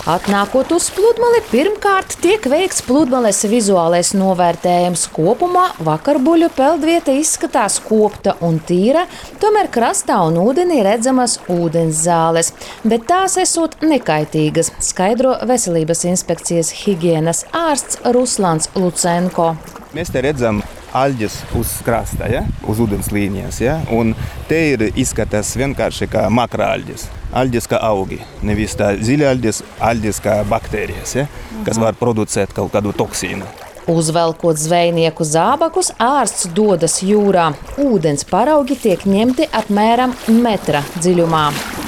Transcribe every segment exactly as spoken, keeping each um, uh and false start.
Atnākot uz pludmali, pirmkārt tiek veikts pludmales vizuālais novērtējums. Kopumā vakarbuļu peldvieta izskatās kopta un tīra, tomēr krastā un ūdenī redzamas ūdens zāles, bet tās esot nekaitīgas, skaidro Veselības inspekcijas higienas ārsts Ruslans Lucenko. Mēs te redzam aļģes uz krasta, ja? Uz ūdens līnijas. Ja? Un te ir izskatās vienkārši kā makrāļģes. Aļģes kā augi, nevis tā ziļaļģes, aļģes kā baktērijas, ja? Kas var producēt kaut kādu toksīnu. Uzvelkot zvejnieku zābakus, ārsts dodas jūrā. Ūdens paraugi tiek ņemti apmēram metra dziļumā.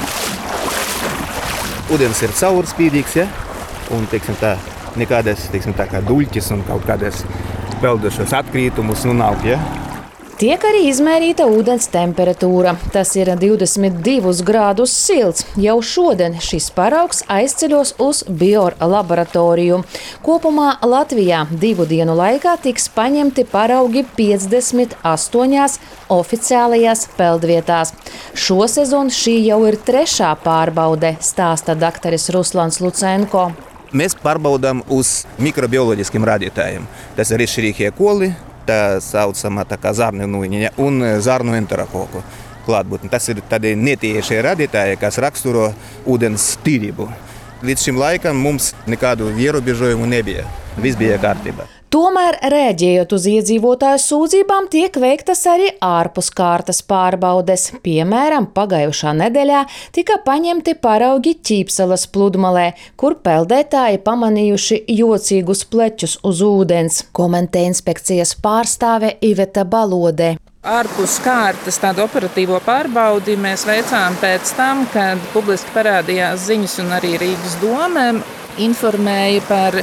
Ūdens ir caurspīdīgs, ja? Un teiksim tā, nekādas teiksim tā kā duļķis un kaut kādas peldošos atkrītumus nu nav, ja? Tiek arī izmērīta ūdens temperatūra. Tas ir divdesmit divus grādus silts. Jau šodien šis paraugs aizceļos uz biolaboratoriju. Kopumā Latvijā divu dienu laikā tiks paņemti paraugi piecdesmit astoņās oficiālajās peldvietās. Šosezon šī jau ir trešā pārbaude, stāsta daktaris Ruslans Lucenko. Mēs pārbaudām uz mikrobioloģiskiem rādītājiem. Tas ir Escherichia coli, tā saucamā tā kā zarnu nūjiņa un zarnu enterokoku klātbūtne. Tas ir tādi netiešie rādītāji, kas raksturo ūdens tīrību. Līdz šim laikam mums nekādu ierobežojumu nebija. Viss bija kārtībā. Tomēr, rēģējot uz iedzīvotāju sūdzībām, tiek veiktas arī ārpus kārtas pārbaudes. Piemēram, pagājušā nedēļā tika paņemti paraugi Ķīpselas pludmalē, kur peldētāji pamanījuši jocīgus pleķus uz ūdens, komentē inspekcijas pārstāve Iveta Balode. Ārpus kārtas tādu operatīvo pārbaudi mēs veicām pēc tam, kad publiski parādījās ziņas un arī Rīgas doma informēja par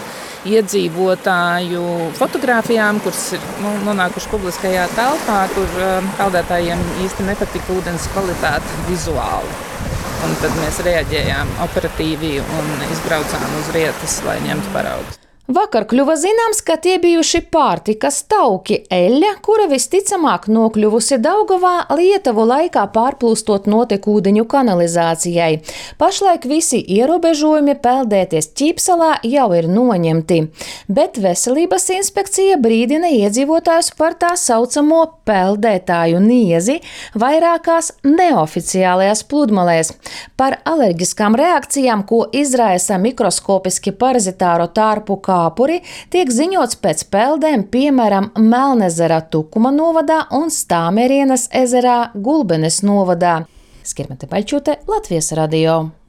iedzīvotāju fotogrāfijām, kuras ir nu, nonākuši publiskajā telpā, kur um, peldētājiem īsti nepatika ūdens kvalitāte vizuāli. Un tad mēs reaģējām operatīvi un izbraucām uz vietas, lai ņemtu paraugus. Vakar kļuva zināms, ka tie bijuši pārtikas tauki eļļa, kura visticamāk nokļuvusi Daugavā Lietuvu laikā pārplūstot notekūdeņu kanalizācijai. Pašlaik visi ierobežojumi peldēties Ķīpselā jau ir noņemti, bet Veselības inspekcija brīdina iedzīvotājus par tā saucamo peldētāju niezi vairākās neoficiālajās pludmalēs. Par alerģiskām reakcijām, ko izraisa mikroskopiski parazitāro tārpu kāpuri, tiek ziņots pēc peldēm, piemēram, Melnezera Tukuma novadā un Stāmerienas ezerā Gulbenes novadā. Skirmete Baļķute, Latvijas radio.